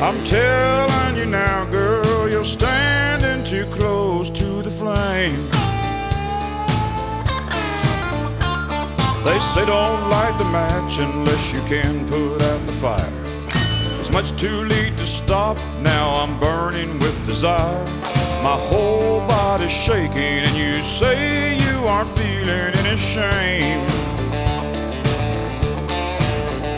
I'm telling you now, girl, you're standing too close to the flame. They say don't light the match unless you can put out the fire. It's much too late to stop, now I'm burning with desire. My whole body's shaking and you say you aren't feeling any shame.